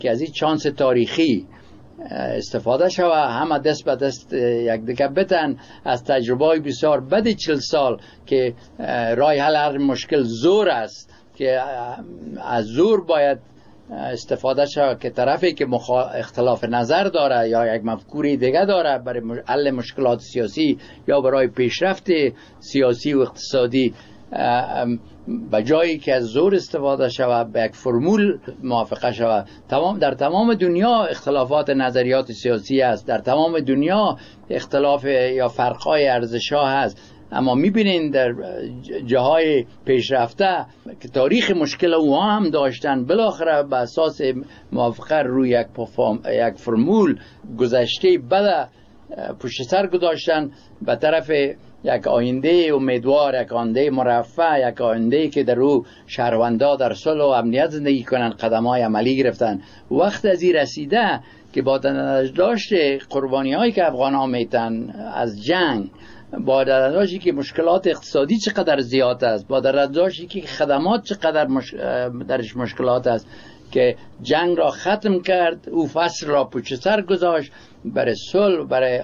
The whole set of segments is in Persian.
که از این چانس تاریخی استفاده شوه، همه دست به دست یک دیگه بتن از تجربه بسیار بد 40 سال که راه حل هر مشکل زور است، که از زور باید استفاده شود که طرفی که اختلاف نظر داره یا یک مفکوری دیگه داره برای حل مشکلات سیاسی یا برای پیشرفت سیاسی و اقتصادی، به جایی که از زور استفاده شود به یک فرمول موافقه شود. در تمام دنیا اختلافات نظریات سیاسی است، در تمام دنیا اختلاف یا فرقای ارزش‌ها هست، اما میبینین در جاهای پیشرفته که تاریخ مشکل اوها هم داشتن، بالاخره به اساس موافقه روی یک فرمول گذشته بد پشت سر گذاشتن به طرف یک آینده امیدوار، یک آینده مرفه، یک آینده که در او شهروندا در صلح و امنیت زندگی کنن، قدم‌های عملی گرفتن. وقت از این رسیده که با داشت قربانی‌هایی که افغان‌ها میتن از جنگ، با داشتی که مشکلات اقتصادی چقدر زیاد است، با داشتی که خدمات چقدر درش مشکلات است، که جنگ را ختم کرد، او فصل را پشت سر گذاشت، برای صلح، برای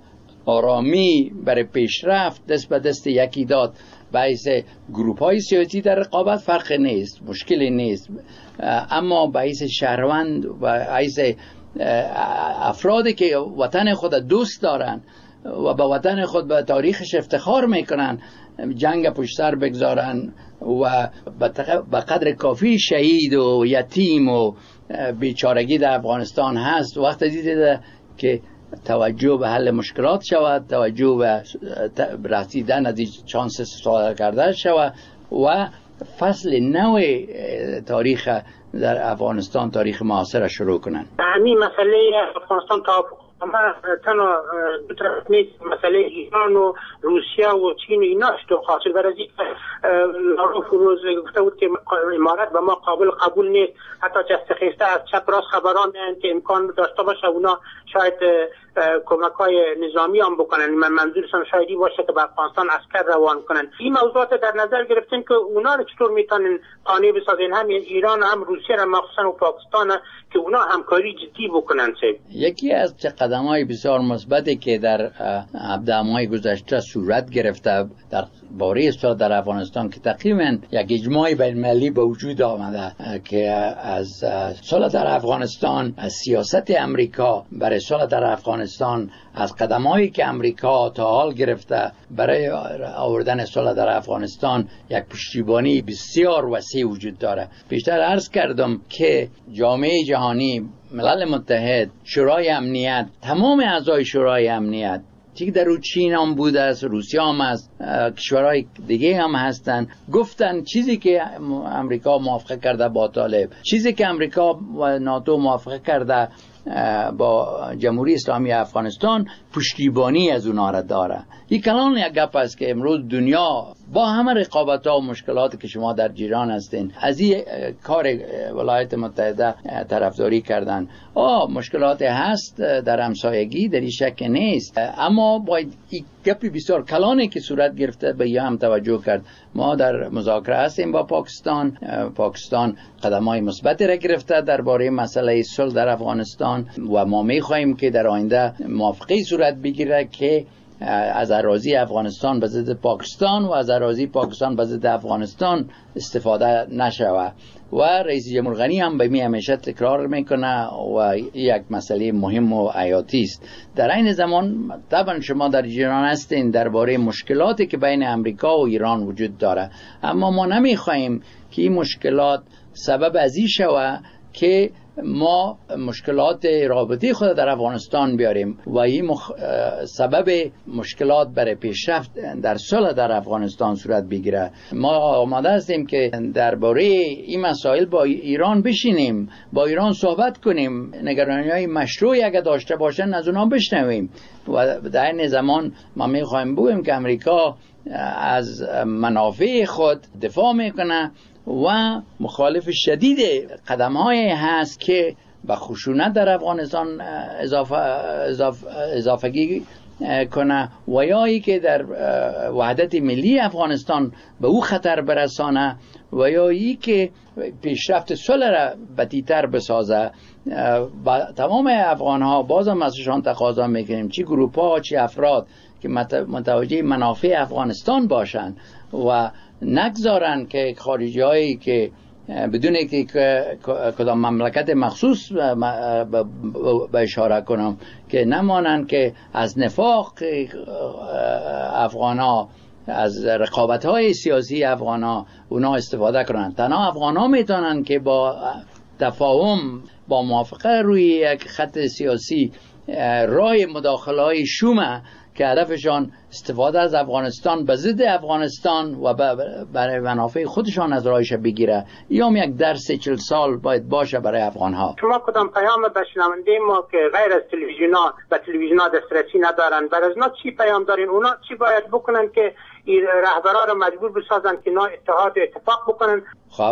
آرامی، برای پیشرفت دست به دست یکی داد. باعث گروپ های سیاسی در رقابت فرق نیست، مشکلی نیست، اما باعث شهروند و باعث افرادی که وطن خود دوست دارن و به وطن خود به تاریخش افتخار میکنن جنگ پشت سر بگذارن و به قدر کافی شهید و یتیم و بیچارگی در افغانستان هست. وقت دیده که توجه به حل مشکلات شود، توجه به رسیدن از چانس استفاده کرده شود و فصل نو تاریخ در افغانستان، تاریخ معاصر شروع کنن. همین مسئله افغانستان تا تنها دو طرف نیست، مسئله ایران و روسیه و چین و ایناش تو خاطر برازی لاروف روز گفته بود که امارات به ما قابل قبول نیست، حتی جستخیسته از چپ راست خبران که امکان داشته باشه اونا شاید کمک های نظامی هم بکنن، من منظورشان شایدی باشه که به افغانستان عسکر روان کنن. این موضوعات در نظر گرفتین که اونا رو چطور میتونن قانع بسازین، هم ایران هم روسیه هم مخصوصا و پاکستان که اونا همکاری جدی بکنن؟ یکی از قدم‌های بسیار مثبتی که در 17 ماه گذشته صورت گرفته در باره صلح در افغانستان که تقریبا یک اجماع بین‌المللی به وجود آمده که از صلح در افغانستان، از سیاست امریکا برای صلح در افغانستان، از قدم‌هایی که امریکا تا حال گرفته برای آوردن صلح در افغانستان یک پشتیبانی بسیار وسیع وجود داره. بیشتر عرض کردم که جامعه جهانی، ملل متحد، شورای امنیت، تمام اعضای شورای امنیت که در چین هم بوده است، روسیه هم است، کشورهای دیگه هم هستن، گفتن چیزی که امریکا موافقه کرده با طالب، چیزی که امریکا و ناتو موافقه کرده با جمهوری اسلامی افغانستان، پشتیبانی از اونها را داره. این کلان یک گپ است که امروز دنیا با همه رقابت‌ها و مشکلاتی که شما در جیران هستین از این کار ولایت متحده طرفداری کردن. مشکلات هست در همسایگی، در این شک نیست، اما باید این گپی بسیار کلانی که صورت گرفته به یه هم توجه کرد. ما در مذاکره هستیم با پاکستان قدم‌های مثبتی را گرفته درباره مسئله صلح در افغانستان و ما می‌خواهیم که در آینده موافقه صورت بگیره که از اراضی افغانستان به ضد پاکستان و از اراضی پاکستان به ضد افغانستان استفاده نشود. و رئیس جمهور غنی هم به می همیشه تکرار میکنه و یک مسئله مهم و حیاتی است. در این زمان طبعا شما در جریان هستین درباره مشکلاتی که بین امریکا و ایران وجود داره، اما ما نمیخواهیم که این مشکلات سبب از این شود که ما مشکلات رابطه خود در افغانستان بیاریم و این سبب مشکلات برای پیشرفت در صلح در افغانستان صورت بگیره. ما آماده هستیم که درباره این مسائل با ایران بشینیم، با ایران صحبت کنیم، نگرانی‌های مشروعی اگه داشته باشن از اونها بشنویم و در این زمان ما می‌خوایم بگوییم که امریکا از منافع خود دفاع میکنه و مخالف شدید قدم‌هایی هست که به خشونت در افغانستان اضافگی کنه و یا ای که در وحدت ملی افغانستان به او خطر برسانه و یا ای که پیشرفت صلح را بدیتر بسازه. با تمام افغان ها بازم ازشان تقاضا میکنیم، چی گروپ ها چی افراد که متوجه منافع افغانستان باشند و نگذارن که خارجی هایی که بدون که کدام مملکت مخصوص به اشاره کنم که نمانند که از نفاق افغان ها، از رقابت های سیاسی افغان ها اونا استفاده کنند. تنها افغان ها میتونن که با تفاهم، با موافقه روی یک خط سیاسی راه مداخله های شومه که هدفشان استفاده از افغانستان به ضد افغانستان و برای منافع خودشان از راهش بگیره. یا یک درس 40 سال باید باشه برای افغان ها. شما کدام پیام به شنونده ما که غیر از تلویزیونا به تلویزیونا دسترسی ندارن، برای از ما چی پیام دارین؟ اونا چی باید بکنن که این رهبران رو مجبور بسازن که نا اتحاد و اتفاق بکنن؟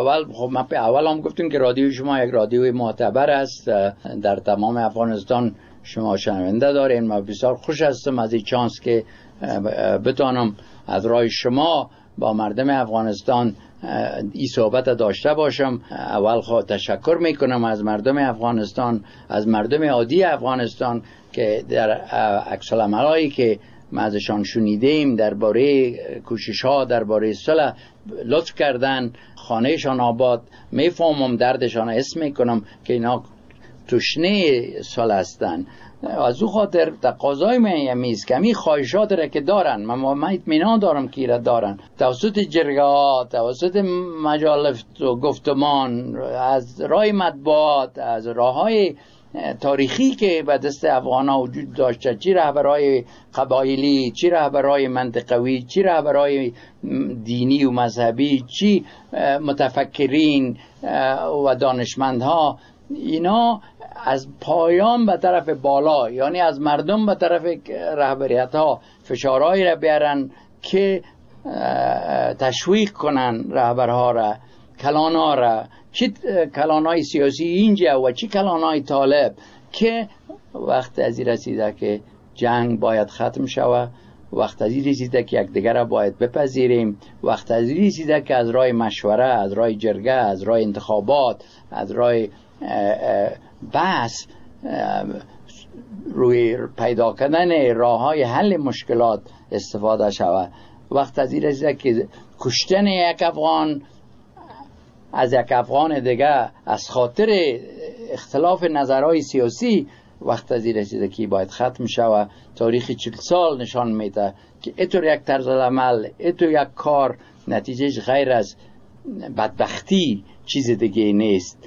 اول هم گفتیم که رادیو شما یک رادیوی معتبر است، در تمام افغانستان شما شنونده دارین. من بسیار خوش هستم از این چانس که بتانم از راه شما با مردم افغانستان این صحبت داشته باشم. اول تشکر میکنم از مردم افغانستان، از مردم عادی افغانستان که در عکس العملایی که ما ازشان شنیدیم درباره کوشش‌ها درباره صلح لطف کردن، خانهشان آباد. میفهمم دردشان، حس میکنم که اینا تشنه صلح هستن. از او خاطر تقاضای من است که همین خواهشات را که دارن، من اطمینان دارم که را دارن، توسط جرگه ها، توسط مجالس و گفتمان، از راه مطبوعات، از راه های تاریخی که به دست افغان ها وجود داشته، چی رهبرای قبایلی، چی رهبرای منطقوی، چی رهبرای دینی و مذهبی، چی متفکرین و دانشمندها، اینا از پایان به طرف بالا، یعنی از مردم به طرف رهبریت ها فشارهایی را بیارن که تشویق کنن رهبرها را، کلانها را، چی کلانهای سیاسی اینجا و چی کلانهای طالب، که وقت از این رسیده که جنگ باید ختم شود، وقت از این رسیده که یکدیگر را باید بپذیریم، وقت از این رسیده که از راه مشوره، از راه جرگه، از راه انتخابات، از راه بحث روی پیدا کردن راه‌های حل مشکلات استفاده شود. وقت از این رسیده که کشتن یک افغان از یک افغان دیگه از خاطر اختلاف نظرهای سیاسی، وقت از این رسیده که باید ختم شود. تاریخ 40 سال نشان میده که اینطور یک طرز عمل، اینطور یک کار نتیجهش غیر از بدبختی چیز دیگه نیست.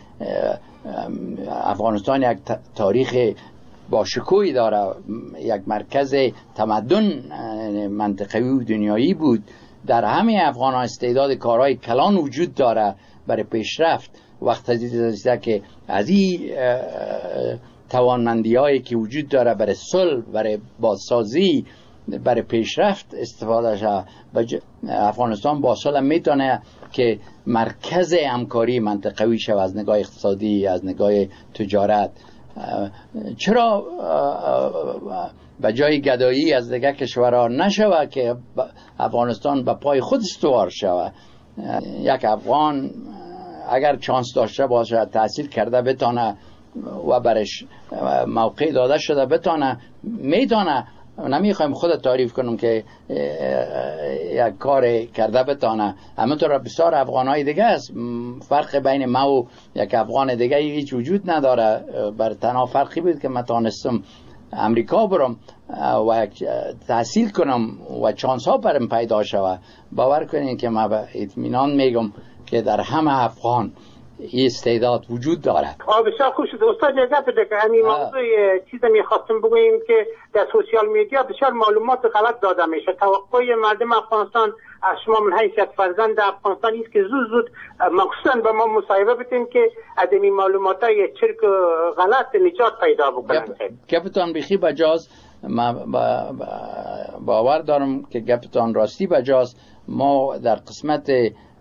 افغانستان یک تاریخ با شکوهی داره، یک مرکز تمدن منطقوی و دنیایی بود. در همه افغان ها استعداد کارهای کلان وجود داره برای پیشرفت. وقت از که از این توانمندی هایی که وجود داره برای صلح، برای بازسازی، برای پیشرفت استفاده شد. افغانستان با صلح میتونه که مرکز همکاری منطقوی شود از نگاه اقتصادی، از نگاه تجارت. چرا به جای گدایی از دیگه کشورها نشود که افغانستان به پای خود استوار شود؟ یک افغان اگر چانس داشته باشه، تحصیل کرده بتانه و برش موقع داده شده بتانه، میتانه. نمیخوایم خود تعریف کنم که یک کار کرده بتانه. همینطور بسیار افغانهای دیگه است. فرق بین ما و یک افغان دیگه هیچ وجود نداره. بر تنها فرقی بود که من تانستم امریکا برم و تحصیل کنم و چانس ها برم پیدا شود. باور کنین که من به اطمینان میگم که در همه افغان این استعداد وجود دارد. بسیار خوب شد استاد. اجازه بده که همین موضوع چیزی می‌خواستم بگویم که در سوشیال میدیا بسیار معلومات غلط داده میشه. توقع مردم افغانستان از شما من حیثیت فرزند افغانستان است که زود مخصوصا به ما مصاحبه بدین که از این معلوماتای چرک غلط نجات پیدا بکنن. گپتان بخی بجاز، باور دارم که گپتان راستی بجاز. ما در قسمت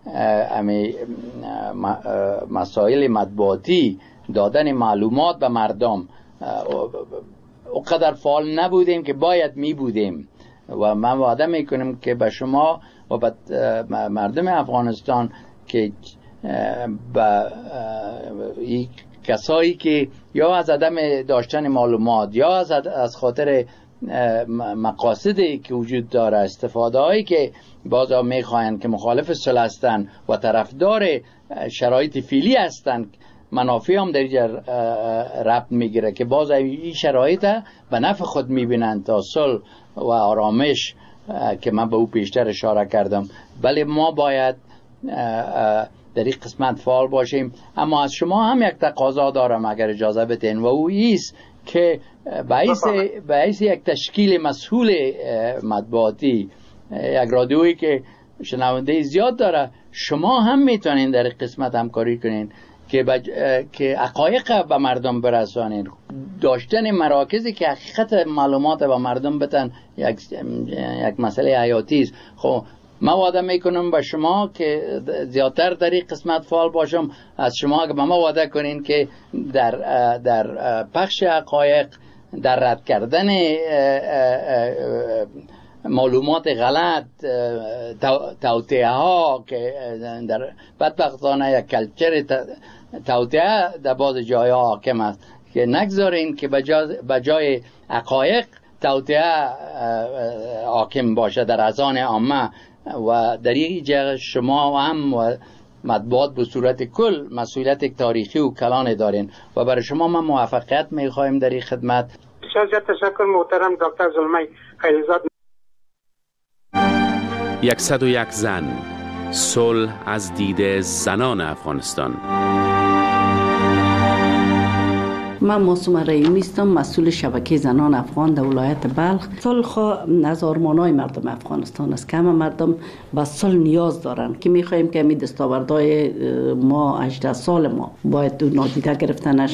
مسائل مطبوعاتی دادن معلومات به مردم اونقدر فعال نبودیم که باید می بودیم و من وعده میکنم که به شما و به مردم افغانستان که کسایی که یا از عدم داشتن معلومات یا از خاطر مقاصدی که وجود داره، استفاده هایی که بازا میخواین که مخالف صلح هستن و طرفدار شرایط فعلی هستن، منافع هم در اینجا ربط میگیره که باز این شرایط به نفع خود میبینن تا صلح و آرامش که من به او پیشتر اشاره کردم. بله ما باید در این قسمت فعال باشیم. اما از شما هم یک تقاضا دارم اگر اجازه بدین و او ایست که باعث یک تشکیل مسئول مطبوعاتی، یک رادیویی که شنونده زیاد داره، شما هم میتونین در این قسمت همکاری کنین که حقایق به مردم برسانین. داشتن مراکزی که حقیقت معلومات به مردم بتن یک مسئله حیاتی است. خب من وعده میکنم به شما که زیادتر در این قسمت فعال باشم. از شما که به ما وعده کنین که در پخش حقایق، در رد کردن معلومات غلط، توطئه ها که در بدبختانه یک کلچر توطئه در بعض جای ها حاکم است، که نگذارین که به جای حقایق توطئه حاکم باشه در اذهان عامه. و در این جای شما هم و مطبوعات به صورت کل مسئولیت تاریخی و کلان دارین و برای شما ما موفقیت میخوایم در این خدمت. بسیار تشکر محترم دکتر زلمی خیلیزاد. 101 زن، صلح از دید زنان افغانستان. من معصومه رحیمی هستم، مسئول شبکه زنان افغان در ولایت بلخ. صلح از آرمان‌های مردم افغانستان است که همه مردم به صلح نیاز دارن که می‌خوایم که همین دستاوردهای ما 18 سال ما باید نادیده گرفته نشه.